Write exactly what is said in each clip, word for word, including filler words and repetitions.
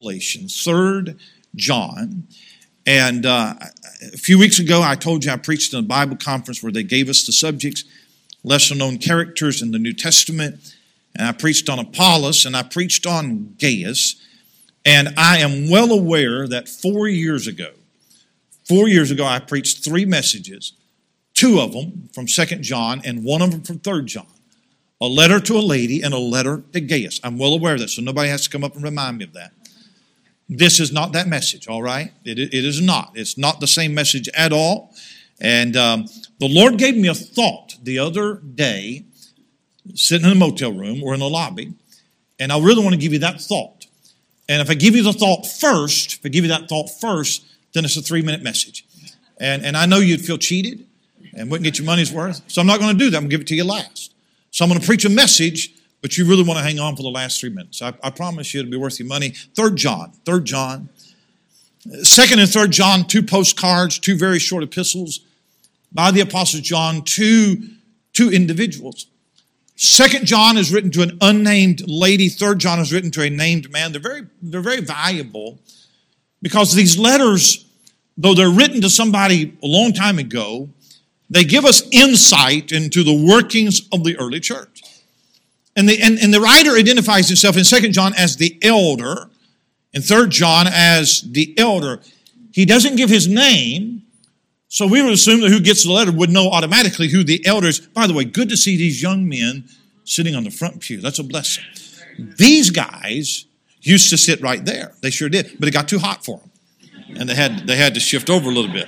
Revelation, Third John. And uh, a few weeks ago, I told you I preached in a Bible conference where they gave us the subjects, lesser-known characters in the New Testament. And I preached on Apollos, and I preached on Gaius. And I am well aware that four years ago, four years ago, I preached three messages, two of them from Second John and one of them from Third John. A letter to a lady and a letter to Gaius. I'm well aware of that, so nobody has to come up and remind me of that. This is not that message, all right? It, it is not. It's not the same message at all. And um, the Lord gave me a thought the other day, sitting in a motel room or in the lobby, and I really want to give you that thought. And if I give you the thought first, if I give you that thought first, then it's a three-minute message. And, and I know you'd feel cheated and wouldn't get your money's worth, so I'm not going to do that. I'm going to give it to you last. So I'm going to preach a message, but you really want to hang on for the last three minutes. I, I promise you it'll be worth your money. Third John, Third John. Second and Third John, two postcards, two very short epistles by the Apostle John to two individuals. Second John is written to an unnamed lady. Third John is written to a named man. They're very, they're very valuable because these letters, though they're written to somebody a long time ago, they give us insight into the workings of the early church. And the, and, and the writer identifies himself in Second John as the elder, in Third John as the elder. He doesn't give his name, so we would assume that who gets the letter would know automatically who the elder is. By the way, good to see these young men sitting on the front pew. That's a blessing. These guys used to sit right there. They sure did, but it got too hot for them, and they had they had to shift over a little bit.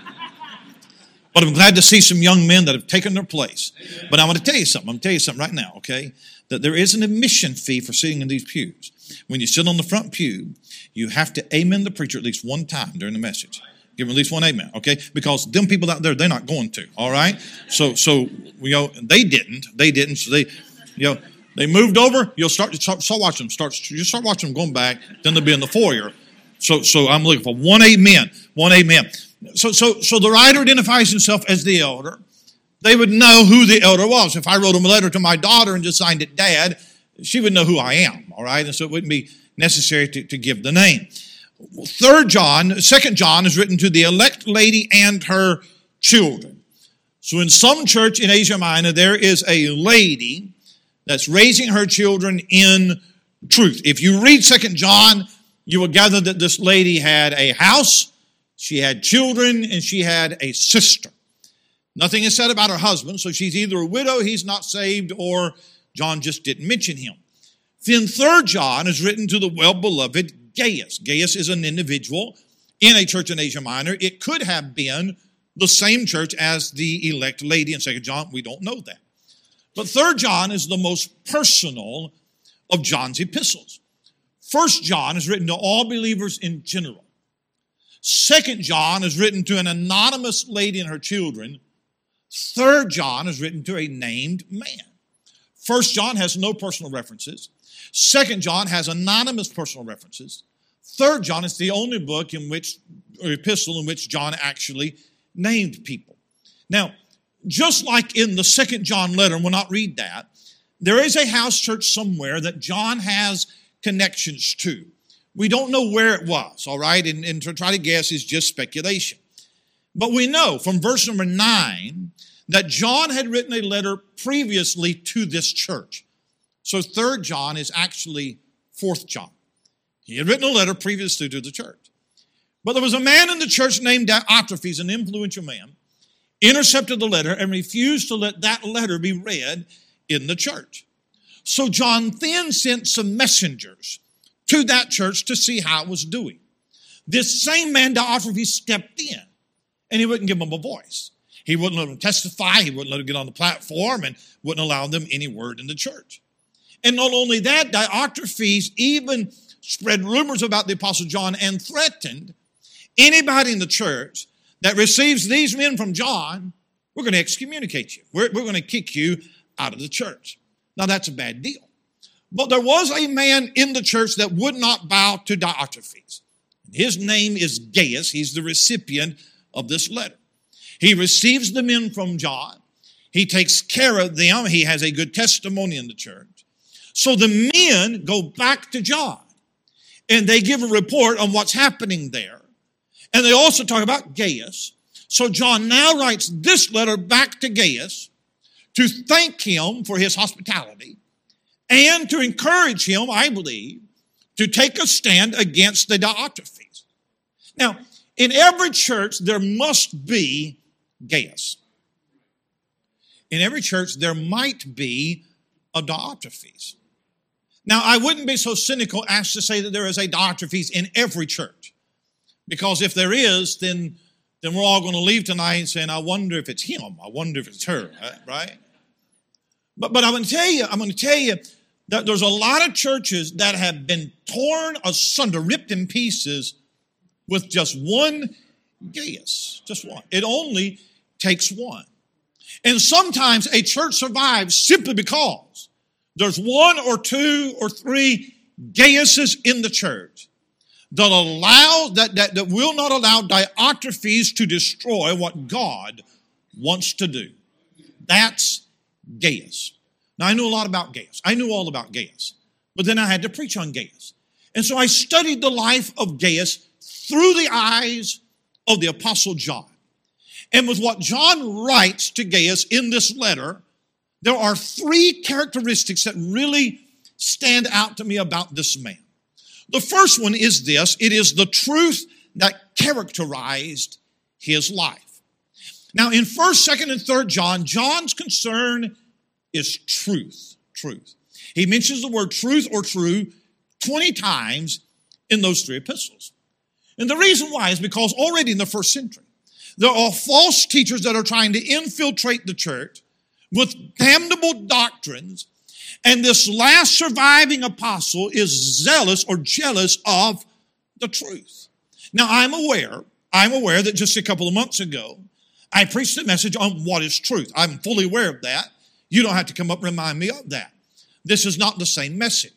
But I'm glad to see some young men that have taken their place. But I want to tell you something. I'm going to tell you something right now, okay? That there is an admission fee for sitting in these pews. When you sit on the front pew, you have to amen the preacher at least one time during the message. Give him at least one amen, okay? Because them people out there, they're not going to, all right? So, so you know, they didn't. They didn't. So they, you know, they moved over. You'll start to start, start watching them. Start, you start watching them going back. Then they'll be in the foyer. So, so I'm looking for one amen. One amen. So, so, so the writer identifies himself as the elder. They would know who the elder was. If I wrote him a letter to my daughter and just signed it Dad, she would know who I am, all right? And so it wouldn't be necessary to, to give the name. Third John, Second John is written to the elect lady and her children. So in some church in Asia Minor, there is a lady that's raising her children in truth. If you read Second John, you will gather that this lady had a house, she had children, and she had a sister. Nothing is said about her husband, so she's either a widow, he's not saved, or John just didn't mention him. Then Third John is written to the well-beloved Gaius. Gaius is an individual in a church in Asia Minor. It could have been the same church as the elect lady in Second John. We don't know that. But Third John is the most personal of John's epistles. First John is written to all believers in general. Second John is written to an anonymous lady and her children. Third John is written to a named man. First John has no personal references. Second John has anonymous personal references. Third John is the only book in which, or epistle in which John actually named people. Now, just like in the Second John letter, and we'll not read that, there is a house church somewhere that John has connections to. We don't know where it was, all right? And, and to try to guess is just speculation. But we know from verse number nine that John had written a letter previously to this church. So Third John is actually Fourth John. He had written a letter previously to the church. But there was a man in the church named Diotrephes, an influential man, intercepted the letter and refused to let that letter be read in the church. So John then sent some messengers to that church to see how it was doing. This same man, Diotrephes, stepped in, and he wouldn't give them a voice. He wouldn't let them testify. He wouldn't let them get on the platform and wouldn't allow them any word in the church. And not only that, Diotrephes even spread rumors about the Apostle John and threatened anybody in the church that receives these men from John, we're going to excommunicate you. We're, we're going to kick you out of the church. Now, that's a bad deal. But there was a man in the church that would not bow to Diotrephes. His name is Gaius. He's the recipient of this letter. He receives the men from John. He takes care of them. He has a good testimony in the church. So the men go back to John and they give a report on what's happening there. And they also talk about Gaius. So John now writes this letter back to Gaius to thank him for his hospitality and to encourage him, I believe, to take a stand against the Diotrephes. Now, in every church, there must be Gaius. In every church, there might be a Diotrephes. Now, I wouldn't be so cynical as to say that there is a Diotrephes in every church. Because if there is, then, then we're all going to leave tonight saying, I wonder if it's him. I wonder if it's her, right? But, but I'm going to tell you, I'm going to tell you that there's a lot of churches that have been torn asunder, ripped in pieces with just one Gaius. Just one. It only takes one. And sometimes a church survives simply because there's one or two or three Gaiuses in the church that allow that, that, that will not allow Diotrephes to destroy what God wants to do. That's Gaius. Now, I knew a lot about Gaius. I knew all about Gaius. But then I had to preach on Gaius. And so I studied the life of Gaius through the eyes of the Apostle John. And with what John writes to Gaius in this letter, there are three characteristics that really stand out to me about this man. The first one is this. It is the truth that characterized his life. Now, in first, second, and third John, John's concern is truth. Truth. He mentions the word truth or true twenty times in those three epistles. And the reason why is because already in the first century, there are false teachers that are trying to infiltrate the church with damnable doctrines. And this last surviving apostle is zealous or jealous of the truth. Now, I'm aware, I'm aware that just a couple of months ago, I preached a message on what is truth. I'm fully aware of that. You don't have to come up and remind me of that. This is not the same message.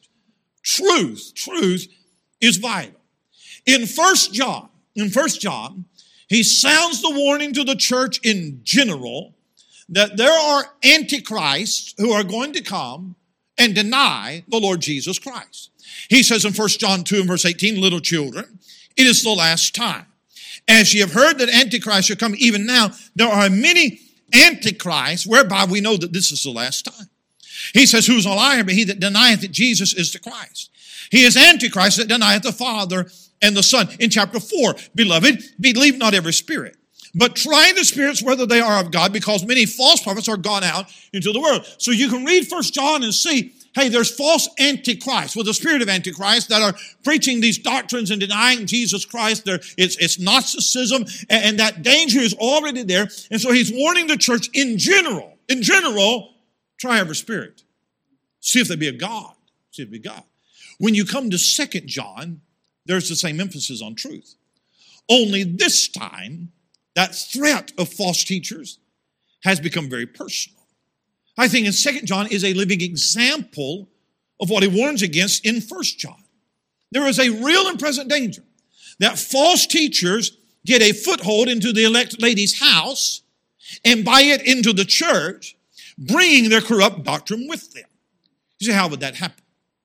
Truth, truth is vital. In First John, in First John, he sounds the warning to the church in general that there are antichrists who are going to come and deny the Lord Jesus Christ. He says in First John two and verse eighteen, little children, it is the last time. As ye have heard that Antichrist shall come, even now there are many antichrists, whereby we know that this is the last time. He says, who is a liar but he that denieth that Jesus is the Christ? He is Antichrist that denieth the Father and the Son. In chapter four, beloved, believe not every spirit, but try the spirits whether they are of God, because many false prophets are gone out into the world. So you can read First John and see, hey, there's false antichrists with the spirit of Antichrist that are preaching these doctrines and denying Jesus Christ. There, it's, it's Gnosticism, and, and that danger is already there. And so he's warning the church in general, in general, try every spirit. See if they be of God. See if they be God. When you come to Second John, there's the same emphasis on truth. Only this time, that threat of false teachers has become very personal. I think in Second John is a living example of what he warns against in First John. There is a real and present danger that false teachers get a foothold into the elect lady's house and buy it into the church, bringing their corrupt doctrine with them. You say, how would that happen?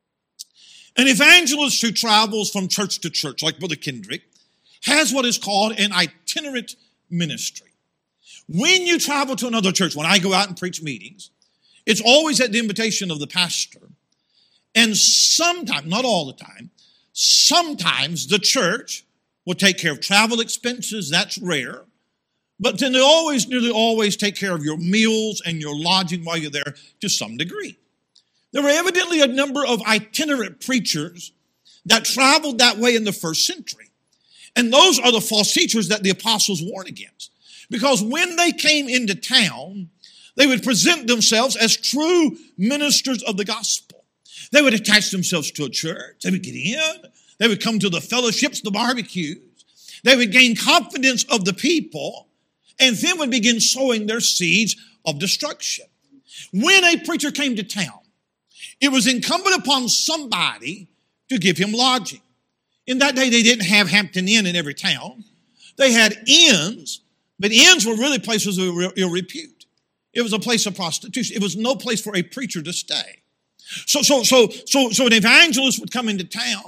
An evangelist who travels from church to church, like Brother Kendrick, has what is called an itinerant ministry. When you travel to another church, when I go out and preach meetings, it's always at the invitation of the pastor. And sometimes, not all the time, sometimes the church will take care of travel expenses. That's rare. But then they always, nearly always take care of your meals and your lodging while you're there to some degree. There were evidently a number of itinerant preachers that traveled that way in the first century. And those are the false teachers that the apostles warned against. Because when they came into town, they would present themselves as true ministers of the gospel. They would attach themselves to a church. They would get in. They would come to the fellowships, the barbecues. They would gain confidence of the people and then would begin sowing their seeds of destruction. When a preacher came to town, it was incumbent upon somebody to give him lodging. In that day, they didn't have Hampton Inn in every town. They had inns, but inns were really places of ill repute. It was a place of prostitution. It was no place for a preacher to stay. So, so, so, so, so an evangelist would come into town.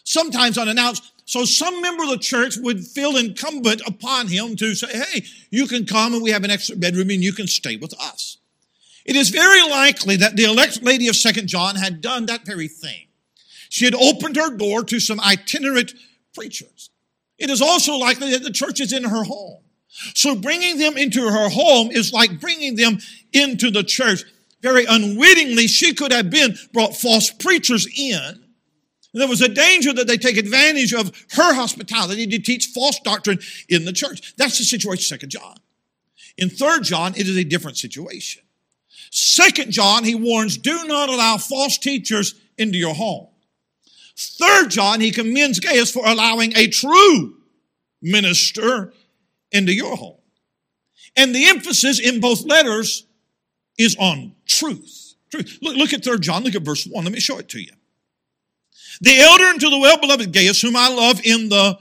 sometimes unannounced. So some member of the church would feel incumbent upon him to say, hey, you can come and we have an extra bedroom and you can stay with us. It is very likely that the elect lady of Second John had done that very thing. She had opened her door to some itinerant preachers. It is also likely that the church is in her home. So bringing them into her home is like bringing them into the church. Very unwittingly, she could have been brought false preachers in. There was a danger that they take advantage of her hospitality to teach false doctrine in the church. That's the situation in Second John. In Third John, it is a different situation. Second John, he warns, do not allow false teachers into your home. Third John, he commends Gaius for allowing a true minister into your home. And the emphasis in both letters is on truth. Truth. Look, look at Third John, look at verse one. Let me show it to you. The elder unto the well-beloved Gaius, whom I love in the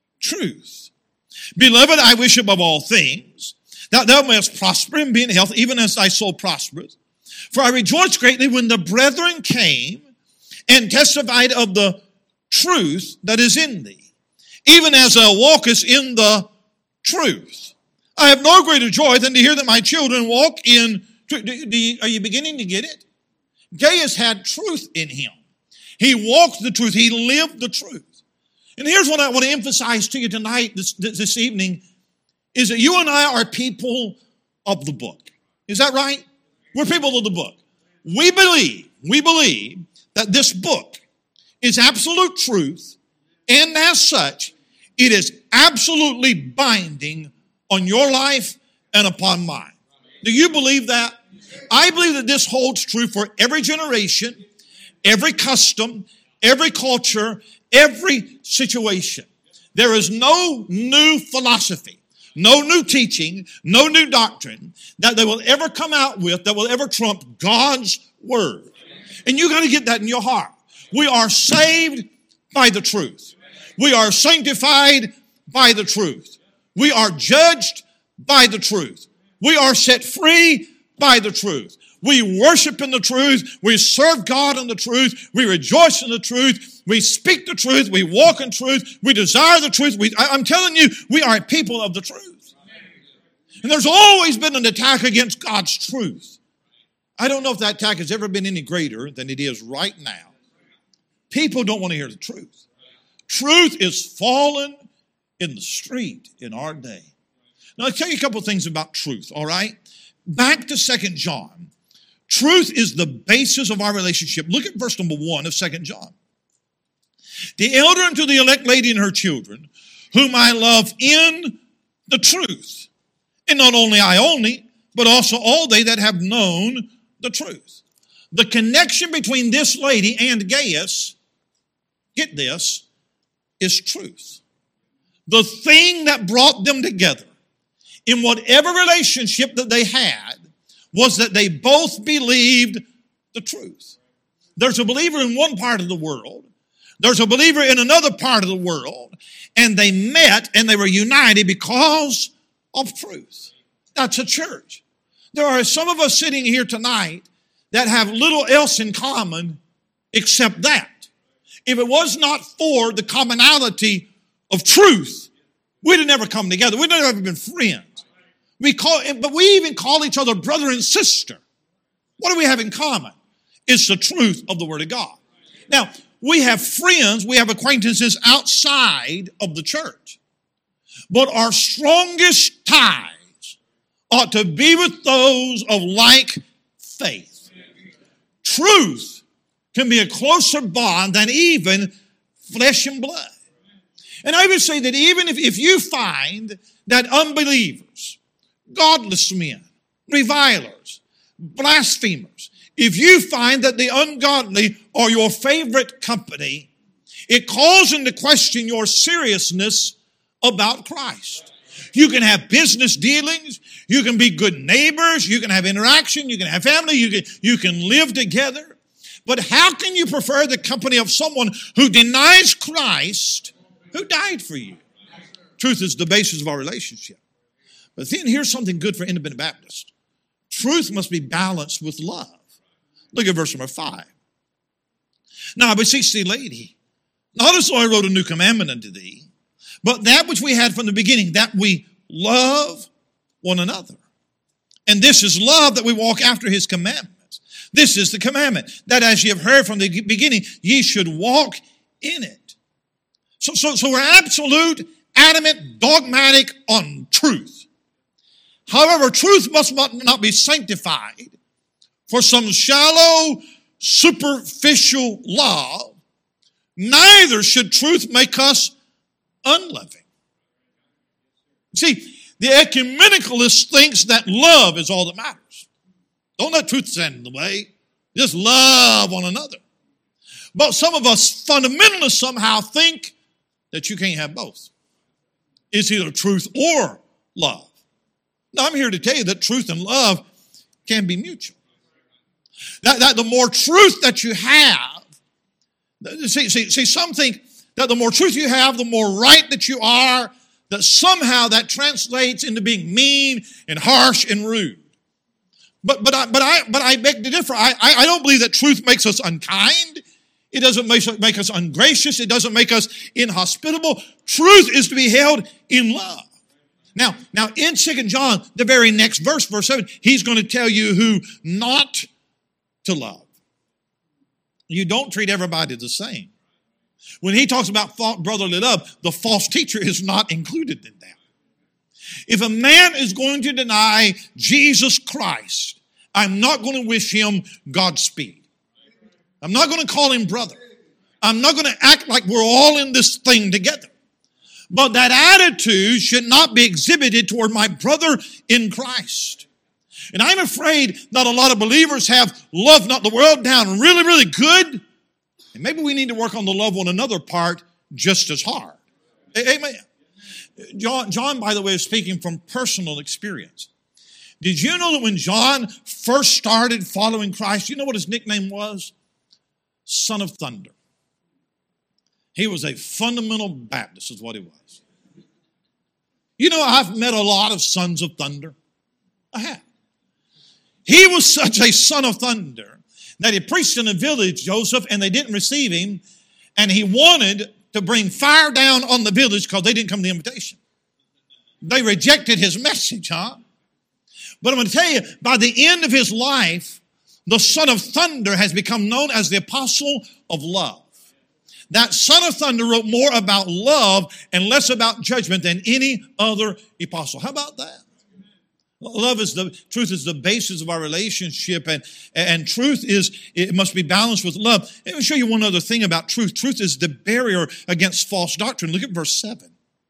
truth. Beloved, I wish above all things that thou mayest prosper and be in health, even as thy soul prospereth. For I rejoiced greatly when the brethren came and testified of the truth that is in thee, even as thou walkest in the truth. I have no greater joy than to hear that my children walk in truth. Do, do you, are you beginning to get it? Gaius had truth in him. He walked the truth. He lived the truth. And here's what I want to emphasize to you tonight, this, this evening, is that you and I are people of the book. Is that right? We're people of the book. We believe, we believe that this book is absolute truth, and as such, it is absolutely binding on your life and upon mine. Do you believe that? I believe that this holds true for every generation, every custom, every culture, every situation. There is no new philosophy, no new teaching, no new doctrine that they will ever come out with that will ever trump God's word. And you got to get that in your heart. We are saved by the truth. We are sanctified by the truth. We are judged by the truth. We are set free by the truth. We worship in the truth. We serve God in the truth. We rejoice in the truth. We speak the truth. We walk in truth. We desire the truth. We, I, I'm telling you, we are people of the truth. And there's always been an attack against God's truth. I don't know if that attack has ever been any greater than it is right now. People don't want to hear the truth. Truth is fallen in the street in our day. Now, I'll tell you a couple of things about truth, all right? Back to Second John. Truth is the basis of our relationship. Look at verse number one of Second John. The elder unto the elect lady and her children, whom I love in the truth. And not only I only, but also all they that have known the truth. The connection between this lady and Gaius, get this, is truth. The thing that brought them together in whatever relationship that they had was that they both believed the truth. There's a believer in one part of the world. There's a believer in another part of the world. And they met and they were united because of truth. That's a church. There are some of us sitting here tonight that have little else in common except that. If it was not for the commonality of truth, we'd have never come together. We'd never been friends. We call, but we even call each other brother and sister. What do we have in common? It's the truth of the Word of God. Now, we have friends, we have acquaintances outside of the church. But our strongest ties ought to be with those of like faith. Truth can be a closer bond than even flesh and blood. And I would say that even if, if you find that unbelievers, godless men, revilers, blasphemers, if you find that the ungodly are your favorite company, it calls into question your seriousness about Christ. You can have business dealings, you can be good neighbors, you can have interaction, you can have family, you can, you can live together. But how can you prefer the company of someone who denies Christ, who died for you? Truth is the basis of our relationship. But then here's something good for independent Baptists. Truth must be balanced with love. Look at verse number five. Now I beseech thee, lady, Not as though I wrote a new commandment unto thee, but that which we had from the beginning, that we love one another. And this is love, that we walk after his commandments. This is the commandment, that as ye have heard from the beginning, ye should walk in it. So, so, so we're absolute, adamant, dogmatic on truth. However, truth must not be sanctified for some shallow, superficial love. Neither should truth make us unloving. See, the ecumenicalist thinks that love is all that matters. Don't let truth stand in the way. Just love one another. But some of us fundamentalists somehow think that you can't have both. It's either truth or love. Now, I'm here to tell you that truth and love can be mutual. That, that the more truth that you have, see, see, see, some think that the more truth you have, the more right that you are, that somehow that translates into being mean and harsh and rude. But but I but I but I beg to differ. I, I, I don't believe that truth makes us unkind. It doesn't make, make us ungracious. It doesn't make us inhospitable. Truth is to be held in love. Now, now in Second John, the very next verse, verse seven, he's going to tell you who not to love. You don't treat everybody the same. When he talks about brotherly love, the false teacher is not included in that. If a man is going to deny Jesus Christ, I'm not going to wish him Godspeed. I'm not going to call him brother. I'm not going to act like we're all in this thing together. But that attitude should not be exhibited toward my brother in Christ. And I'm afraid that a lot of believers have love not the world down really, really good. And maybe we need to work on the love one another part just as hard. Amen. John, John, by the way, is speaking from personal experience. Did you know that when John first started following Christ, you know what his nickname was? Son of Thunder. He was a fundamental Baptist is what he was. You know, I've met a lot of sons of thunder. I have. He was such a son of thunder that he preached in a village, Joseph, and they didn't receive him. And he wanted to bring fire down on the village because they didn't come to the invitation. They rejected his message, huh? But I'm going to tell you, by the end of his life, the son of thunder has become known as the apostle of love. That son of thunder wrote more about love and less about judgment than any other apostle. How about that? Love is the, truth is the basis of our relationship, and, and truth is, it must be balanced with love. Let me show you one other thing about truth. Truth is the barrier against false doctrine. Look at verse seven.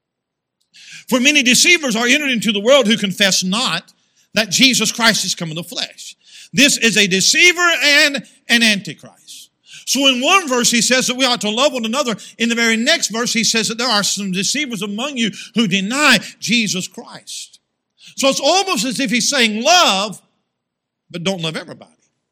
For many deceivers are entered into the world who confess not that Jesus Christ is come in the flesh. This is a deceiver and an antichrist. So in one verse he says that we ought to love one another. In the very next verse he says that there are some deceivers among you who deny Jesus Christ. So it's almost as if he's saying love, but don't love everybody.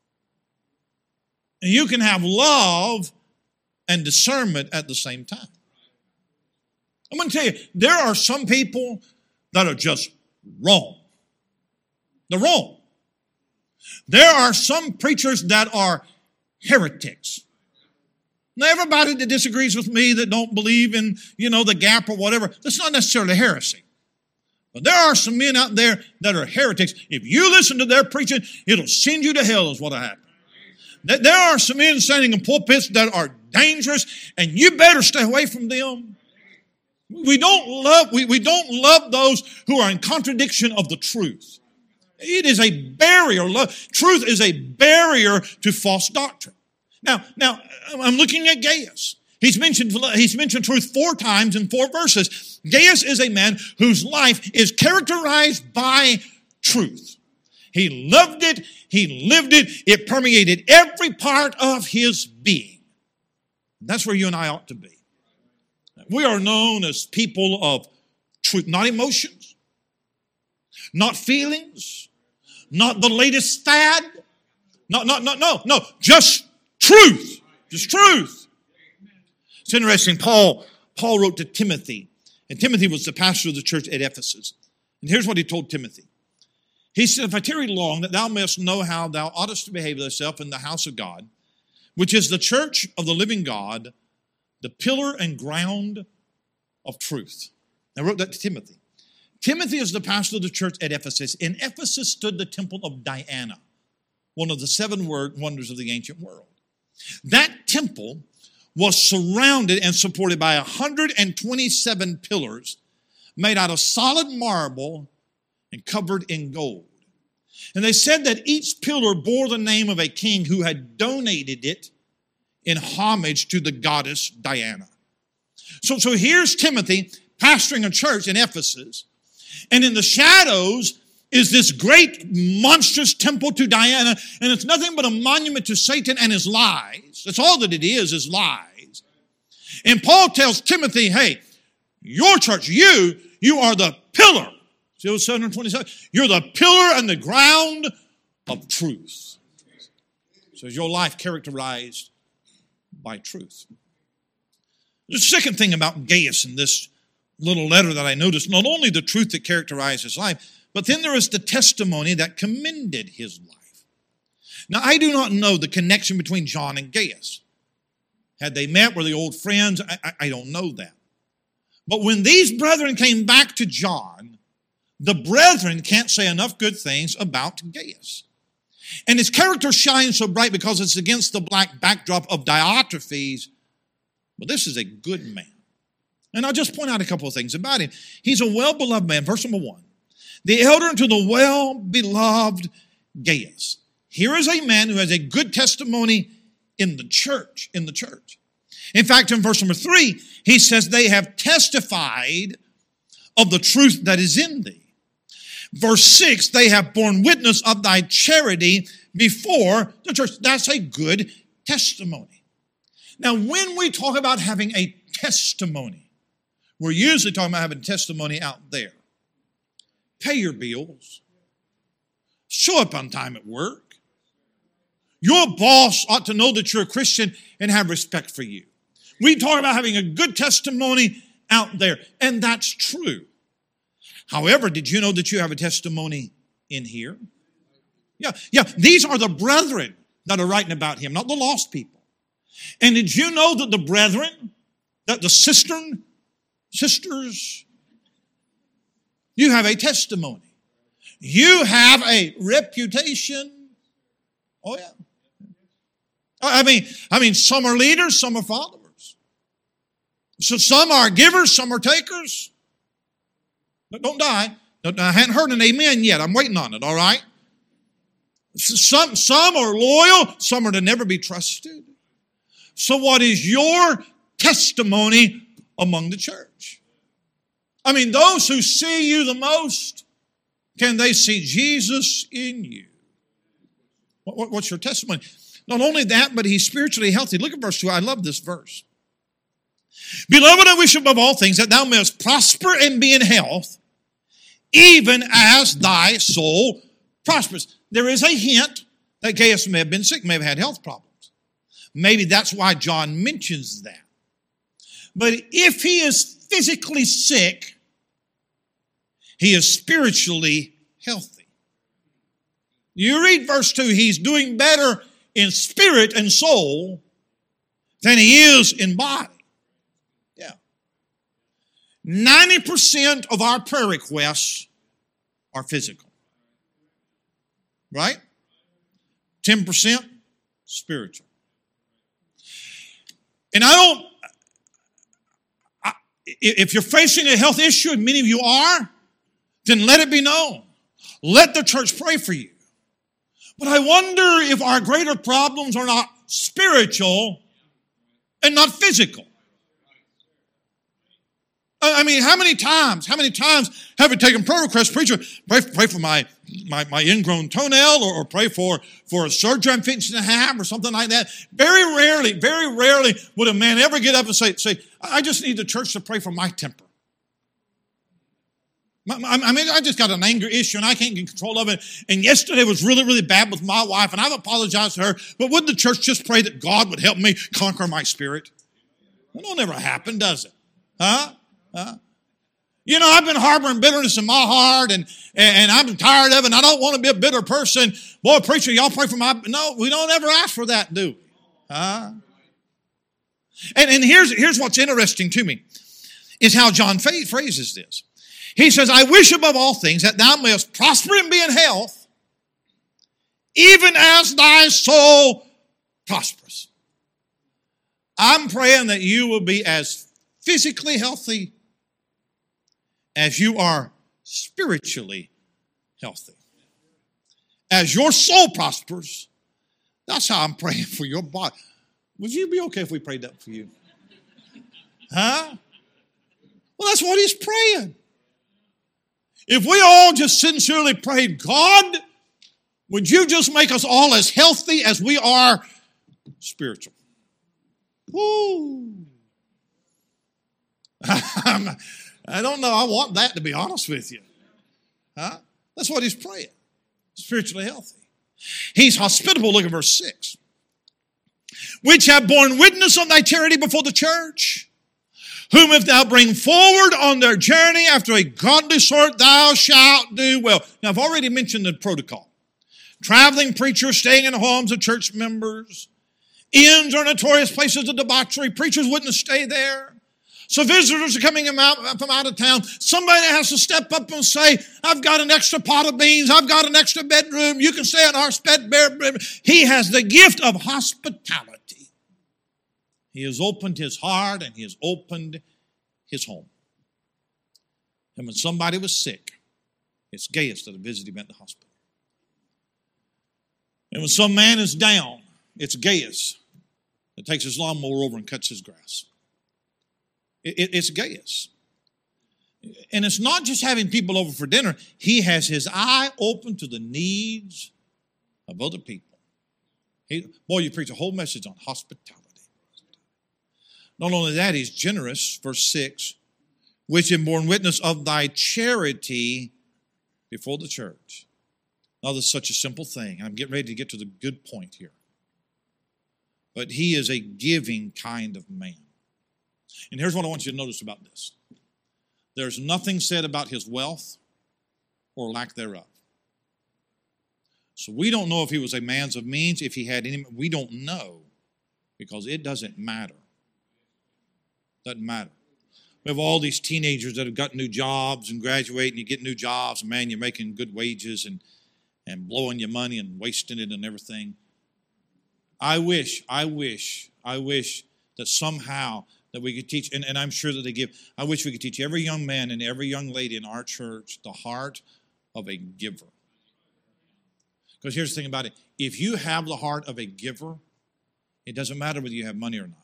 And you can have love and discernment at the same time. I'm going to tell you, there are some people that are just wrong. They're wrong. There are some preachers that are heretics. Now, everybody that disagrees with me, that don't believe in, you know, the gap or whatever, that's not necessarily heresy. But there are some men out there that are heretics. If you listen to their preaching, it'll send you to hell is what happened. There are some men standing in pulpits that are dangerous, and you better stay away from them. We don't love, we, we don't love those who are in contradiction of the truth. It is a barrier. Truth is a barrier to false doctrine. Now, now I'm looking at Gaius. He's mentioned, he's mentioned truth four times in four verses. Gaius is a man whose life is characterized by truth. He loved it. He lived it. It permeated every part of his being. That's where you and I ought to be. We are known as people of truth, not emotions, not feelings, not the latest fad, not, not, not, no, no, just truth, just truth. It's interesting. Paul, Paul wrote to Timothy, and Timothy was the pastor of the church at Ephesus. And here's what he told Timothy. He said, if I tarry long, that thou mayest know how thou oughtest to behave thyself in the house of God, which is the church of the living God, the pillar and ground of truth. I wrote that to Timothy. Timothy is the pastor of the church at Ephesus. In Ephesus stood the temple of Diana, one of the seven wonders of the ancient world. That temple was surrounded and supported by one hundred twenty-seven pillars made out of solid marble and covered in gold. And they said that each pillar bore the name of a king who had donated it in homage to the goddess Diana. So, so here's Timothy pastoring a church in Ephesus, and in the shadows is this great monstrous temple to Diana, and it's nothing but a monument to Satan and his lies. That's all that it is, is lies. And Paul tells Timothy, hey, your church, you, you are the pillar. See what seven twenty-seven? You're the pillar and the ground of truth. So is your life characterized by truth? The second thing about Gaius in this little letter that I noticed, not only the truth that characterized his life, but then there is the testimony that commended his life. Now, I do not know the connection between John and Gaius. Had they met? Were they old friends? I, I, I don't know that. But when these brethren came back to John, the brethren can't say enough good things about Gaius. And his character shines so bright because it's against the black backdrop of Diotrephes. But this is a good man. And I'll just point out a couple of things about him. He's a well-beloved man. Verse number one. The elder unto the well-beloved Gaius. Here is a man who has a good testimony in the church, in the church. In fact, in verse number three, he says, they have testified of the truth that is in thee. Verse six, they have borne witness of thy charity before the church. That's a good testimony. Now, when we talk about having a testimony, we're usually talking about having testimony out there. Pay your bills. Show up on time at work. Your boss ought to know that you're a Christian and have respect for you. We talk about having a good testimony out there, and that's true. However, did you know that you have a testimony in here? Yeah, yeah. These are the brethren that are writing about him, not the lost people. And did you know that the brethren, that the cistern, sisters, you have a testimony. You have a reputation. Oh, yeah. I mean, I mean, some are leaders, some are followers. So some are givers, some are takers. But don't die. I hadn't heard an amen yet. I'm waiting on it, all right? Some, some are loyal, some are to never be trusted. So what is your testimony among the church? I mean, those who see you the most, can they see Jesus in you? What, what, what's your testimony? Not only that, but he's spiritually healthy. Look at verse two. I love this verse. Beloved, I wish above all things that thou mayest prosper and be in health, even as thy soul prospers. There is a hint that Gaius may have been sick, may have had health problems. Maybe that's why John mentions that. But if he is physically sick, he is spiritually healthy. You read verse two, he's doing better in spirit and soul than he is in body. Yeah. ninety percent of our prayer requests are physical. Right? ten percent spiritual. And I don't, I, if you're facing a health issue, and many of you are, then let it be known. Let the church pray for you. But I wonder if our greater problems are not spiritual and not physical. I mean, how many times, how many times have we taken prayer requests, preacher, pray, pray for my, my, my ingrown toenail, or, or pray for, for a surgery I'm fixing to have, or something like that. Very rarely, very rarely would a man ever get up and say, say, I just need the church to pray for my temper. I mean, I just got an anger issue and I can't get control of it. And yesterday was really, really bad with my wife, and I've apologized to her. But would the church just pray that God would help me conquer my spirit? Well, that'll never happen, does it? Huh? Huh? You know, I've been harboring bitterness in my heart, and, and I'm tired of it, and I don't want to be a bitter person. Boy, preacher, y'all pray for my... No, we don't ever ask for that, do we? Huh? And, and here's, here's what's interesting to me, is how John phrases this. He says, I wish above all things that thou mayest prosper and be in health, even as thy soul prospers. I'm praying that you will be as physically healthy as you are spiritually healthy. As your soul prospers, that's how I'm praying for your body. Would you be okay if we prayed that for you? Huh? Well, that's what he's praying. If we all just sincerely prayed, God, would you just make us all as healthy as we are spiritual? Woo! I don't know. I want that, to be honest with you. Huh? That's what he's praying. Spiritually healthy. He's hospitable. Look at verse six. Which have borne witness on thy charity before the church, whom if thou bring forward on their journey after a godly sort, thou shalt do well. Now, I've already mentioned the protocol. Traveling preachers staying in the homes of church members. Inns are notorious places of debauchery. Preachers wouldn't stay there. So visitors are coming out, from out of town. Somebody has to step up and say, I've got an extra pot of beans. I've got an extra bedroom. You can stay in our bedroom. He has the gift of hospitality. He has opened his heart and he has opened his home. And when somebody was sick, it's Gaius that visited him at the hospital. And when some man is down, it's Gaius that takes his lawnmower over and cuts his grass. It, it, it's Gaius. And it's not just having people over for dinner. He has his eye open to the needs of other people. He, boy, you preach a whole message on hospitality. Not only that, he's generous, verse six, which have borne witness of thy charity before the church. Now, this is such a simple thing. I'm getting ready to get to the good point here. But he is a giving kind of man. And here's what I want you to notice about this. There's nothing said about his wealth or lack thereof. So we don't know if he was a man of means, if he had any, we don't know, because it doesn't matter. Doesn't matter. We have all these teenagers that have got new jobs and graduate, and you get new jobs, and man, you're making good wages and, and blowing your money and wasting it and everything. I wish, I wish, I wish that somehow that we could teach, and, and I'm sure that they give, I wish we could teach every young man and every young lady in our church the heart of a giver. Because here's the thing about it. If you have the heart of a giver, it doesn't matter whether you have money or not.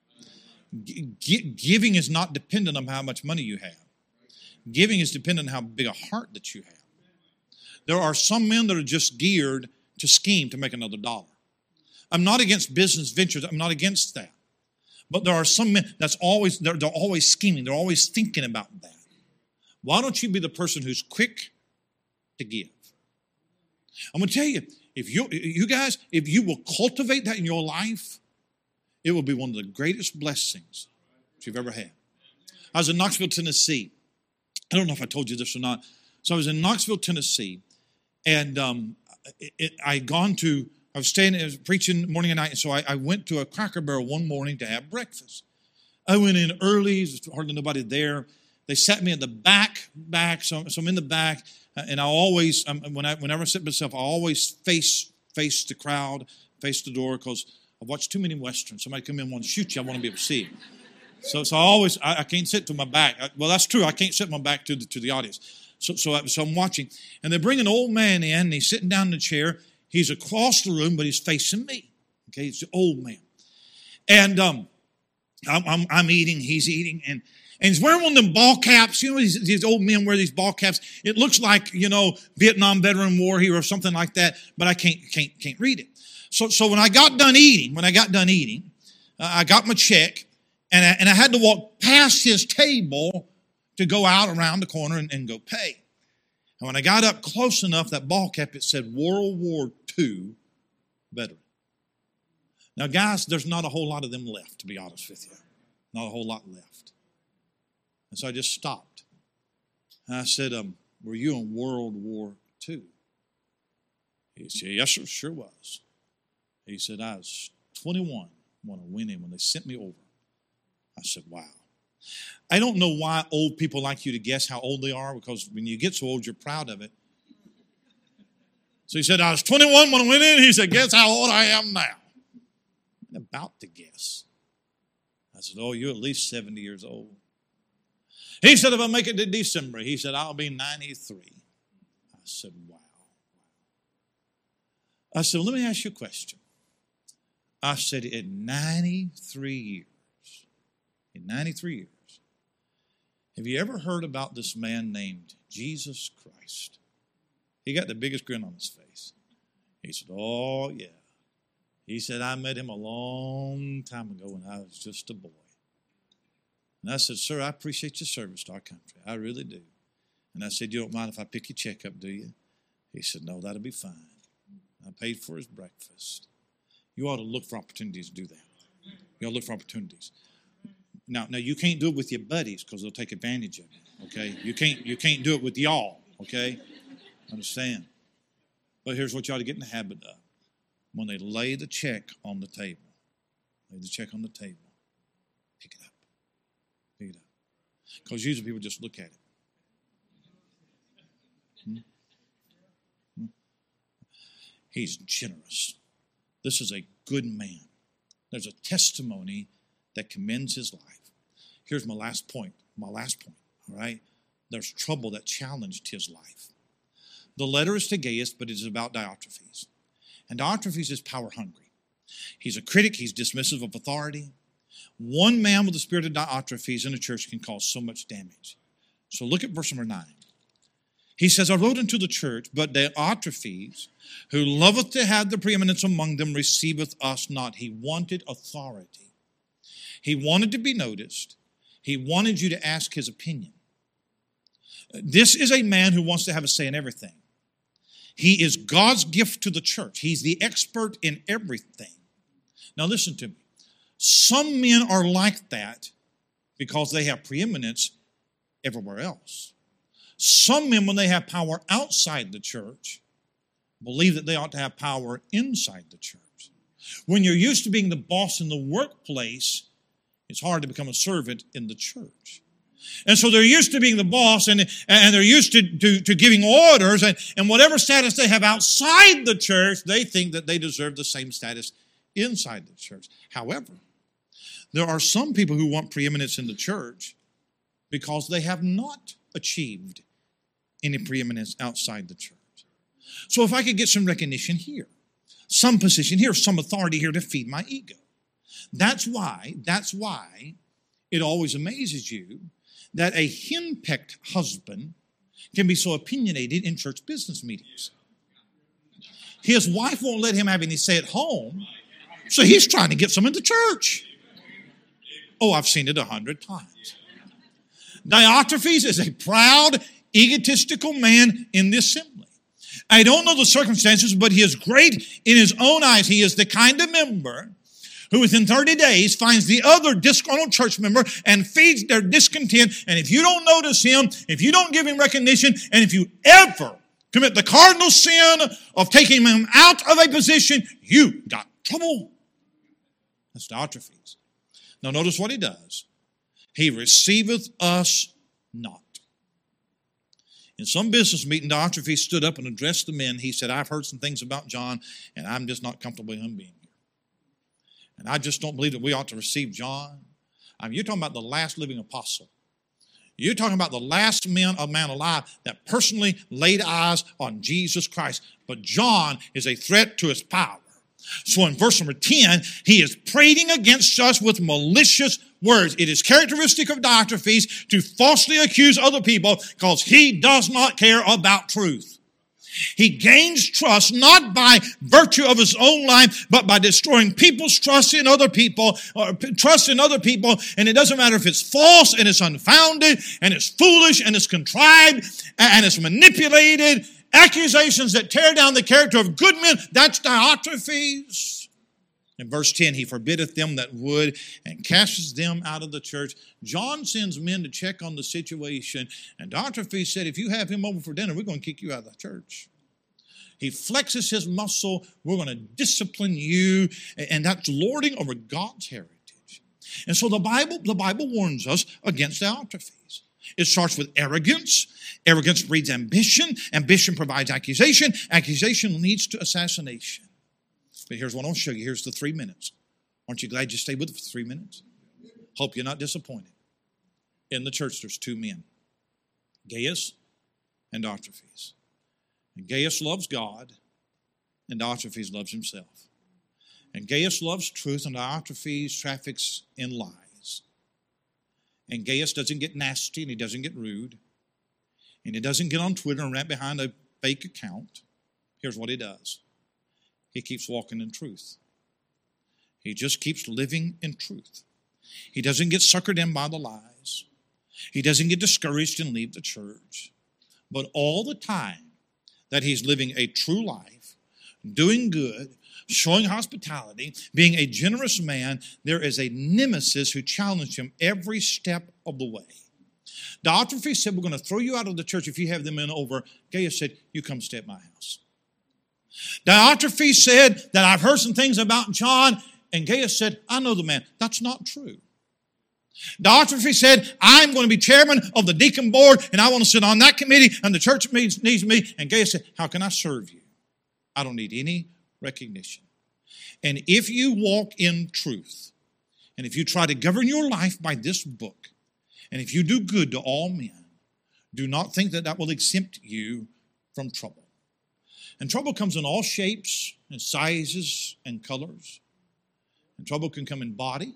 G- giving is not dependent on how much money you have. Giving is dependent on how big a heart that you have. There are some men that are just geared to scheme to make another dollar. I'm not against business ventures. I'm not against that. But there are some men that's always, they're, they're always scheming. They're always thinking about that. Why don't you be the person who's quick to give? I'm going to tell you, if you, you guys, if you will cultivate that in your life, it will be one of the greatest blessings that you've ever had. I was in Knoxville, Tennessee. I don't know if I told you this or not. So I was in Knoxville, Tennessee, and um, it, it, I had gone to, I was staying, I was preaching morning and night, and so I, I went to a Cracker Barrel one morning to have breakfast. I went in early, there's hardly nobody there. They sat me in the back, back, so, so I'm in the back, and I always, um, when I, whenever I sit myself, I always face, face the crowd, face the door, because I've watched too many Westerns. Somebody come in and want to shoot you, I want to be able to see. So, so I always, I, I can't sit to my back. I, well, that's true. I can't sit my back to the, to the audience. So, so, I, so I'm watching. And they bring an old man in, and he's sitting down in the chair. He's across the room, but he's facing me. Okay, he's an old man. And um, I'm, I'm, I'm eating, he's eating, and, and he's wearing one of them ball caps. You know, these, these old men wear these ball caps. It looks like, you know, Vietnam veteran war hero or something like that, but I can't, can't, can't read it. So, so when I got done eating, when I got done eating, uh, I got my check, and I, and I had to walk past his table to go out around the corner and, and go pay. And when I got up close enough, that ball cap, it said World War Two veteran. Now, guys, there's not a whole lot of them left, to be honest with you. Not a whole lot left. And so I just stopped. And I said, um, were you in World War Two? He said, yes, sir, sure was. He said, I was twenty-one when I went in, when they sent me over. I said, wow. I don't know why old people like you to guess how old they are, because when you get so old, you're proud of it. So he said, I was twenty-one when I went in. He said, guess how old I am now? I'm about to guess. I said, oh, you're at least seventy years old. He said, if I make it to December, he said, I'll be ninety-three. I said, wow. I said, well, let me ask you a question. I said, in ninety-three years, in ninety-three years, have you ever heard about this man named Jesus Christ? He got the biggest grin on his face. He said, oh, yeah. He said, I met him a long time ago when I was just a boy. And I said, sir, I appreciate your service to our country. I really do. And I said, you don't mind if I pick your check up, do you? He said, no, that'll be fine. I paid for his breakfast. You ought to look for opportunities to do that. You ought to look for opportunities. Now, now you can't do it with your buddies because they'll take advantage of you, okay? You can't, you can't do it with y'all, okay? Understand? But here's what you ought to get in the habit of. When they lay the check on the table, lay the check on the table, pick it up. Pick it up. Because usually people just look at it. Hmm? Hmm? He's generous. This is a good man. There's a testimony that commends his life. Here's my last point. My last point, all right? There's trouble that challenged his life. The letter is to Gaius, but it is about Diotrephes. And Diotrephes is power hungry. He's a critic. He's dismissive of authority. One man with the spirit of Diotrephes in a church can cause so much damage. So look at verse number nine. He says, I wrote unto the church, but Diotrephes, who loveth to have the preeminence among them, receiveth us not. He wanted authority. He wanted to be noticed. He wanted you to ask his opinion. This is a man who wants to have a say in everything. He is God's gift to the church. He's the expert in everything. Now listen to me. Some men are like that because they have preeminence everywhere else. Some men, when they have power outside the church, believe that they ought to have power inside the church. When you're used to being the boss in the workplace, it's hard to become a servant in the church. And so they're used to being the boss, and, and they're used to, to, to giving orders, and, and whatever status they have outside the church, they think that they deserve the same status inside the church. However, there are some people who want preeminence in the church because they have not achieved any preeminence outside the church. So if I could get some recognition here, some position here, some authority here to feed my ego. That's why, that's why it always amazes you that a henpecked husband can be so opinionated in church business meetings. His wife won't let him have any say at home, so he's trying to get some in the church. Oh, I've seen it a hundred times. Diotrephes is a proud, egotistical man in the assembly. I don't know the circumstances, but he is great in his own eyes. He is the kind of member who within thirty days finds the other disgruntled church member and feeds their discontent. And if you don't notice him, if you don't give him recognition, and if you ever commit the cardinal sin of taking him out of a position, you got trouble. That's Diotrephes. Now notice what he does. He receiveth us not. In some business meeting, Diotrephes stood up and addressed the men. He said, I've heard some things about John, and I'm just not comfortable with him being here. And I just don't believe that we ought to receive John. I mean, you're talking about the last living apostle. You're talking about the last man, a man alive that personally laid eyes on Jesus Christ. But John is a threat to his power. So in verse number ten, he is prating against us with malicious words. It is characteristic of Diotrephes to falsely accuse other people because he does not care about truth. He gains trust not by virtue of his own life, but by destroying people's trust in other people, or trust in other people. And it doesn't matter if it's false and it's unfounded and it's foolish and it's contrived and it's manipulated. Accusations that tear down the character of good men, that's Diotrephes. In verse ten, he forbiddeth them that would and casteth them out of the church. John sends men to check on the situation, and Diotrephes said, if you have him over for dinner, we're going to kick you out of the church. He flexes his muscle. We're going to discipline you, and that's lording over God's heritage. And so the Bible, the Bible warns us against Diotrephes. It starts with arrogance. Arrogance breeds ambition. Ambition provides accusation. Accusation leads to assassination. But here's what I'll show you. Here's the three minutes. Aren't you glad you stayed with us for three minutes? Hope you're not disappointed. In the church, there's two men, Gaius and Diotrephes. And Gaius loves God, and Diotrephes loves himself. And Gaius loves truth, and Diotrephes traffics in lies. And Gaius doesn't get nasty, and he doesn't get rude, and he doesn't get on Twitter and rant behind a fake account. Here's what he does. He keeps walking in truth. He just keeps living in truth. He doesn't get suckered in by the lies. He doesn't get discouraged and leave the church. But all the time that he's living a true life, doing good, showing hospitality, being a generous man, there is a nemesis who challenged him every step of the way. Diotrephes said, we're going to throw you out of the church if you have them in over. Gaius said, you come stay at my house. Diotrephes said that I've heard some things about John, and Gaius said, I know the man. That's not true. Diotrephes said, I'm going to be chairman of the deacon board, and I want to sit on that committee, and the church needs, needs me. And Gaius said, how can I serve you? I don't need any recognition. And if you walk in truth, and if you try to govern your life by this book, and if you do good to all men, do not think that that will exempt you from trouble. And trouble comes in all shapes and sizes and colors. And trouble can come in body.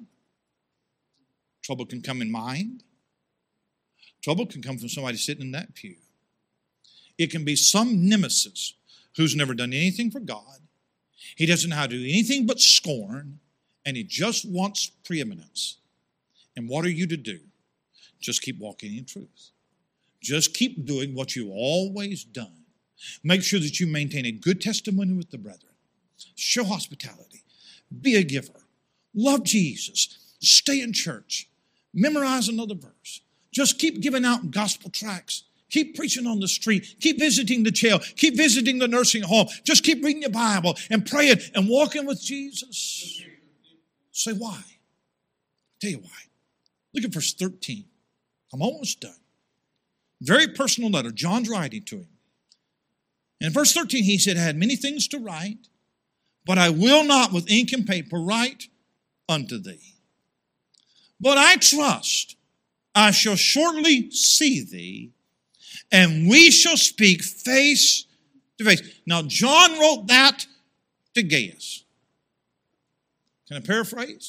Trouble can come in mind. Trouble can come from somebody sitting in that pew. It can be some nemesis who's never done anything for God. He doesn't know how to do anything but scorn, and he just wants preeminence. And what are you to do? Just keep walking in truth. Just keep doing what you've always done. Make sure that you maintain a good testimony with the brethren. Show hospitality. Be a giver. Love Jesus. Stay in church. Memorize another verse. Just keep giving out gospel tracts. Keep preaching on the street. Keep visiting the jail. Keep visiting the nursing home. Just keep reading your Bible and praying and walking with Jesus. Say why? I'll tell you why. Look at verse thirteen. I'm almost done. Very personal letter. John's writing to him. And in verse thirteen, he said, I had many things to write, but I will not with ink and paper write unto thee. But I trust I shall shortly see thee, and we shall speak face to face. Now, John wrote that to Gaius. Can I paraphrase?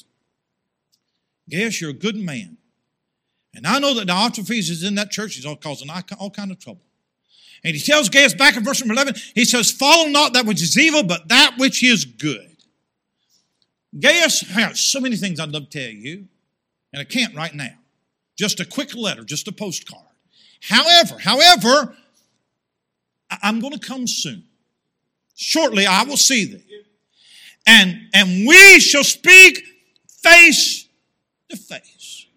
Gaius, you're a good man. And I know that Diotrephes is in that church. He's all causing all kind of trouble. And he tells Gaius back in verse number eleven, he says, follow not that which is evil, but that which is good. Gaius has so many things I'd love to tell you, and I can't right now. Just a quick letter, just a postcard. However, however, I'm going to come soon. Shortly I will see thee. And, and we shall speak face to face.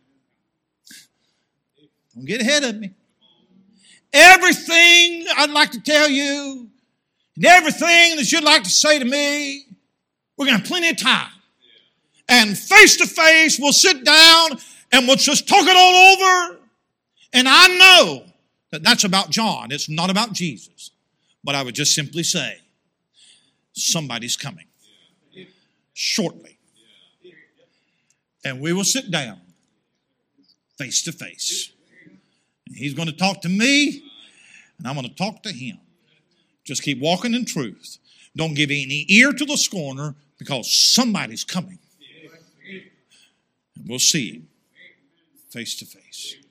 Don't get ahead of me. Everything I'd like to tell you, and everything that you'd like to say to me, we're going to have plenty of time. And face to face, we'll sit down and we'll just talk it all over. And I know that that's about John. It's not about Jesus. But I would just simply say, somebody's coming shortly. And we will sit down face to face. And he's going to talk to me, and I'm going to talk to him. Just keep walking in truth. Don't give any ear to the scorner, because somebody's coming. And we'll see him face to face.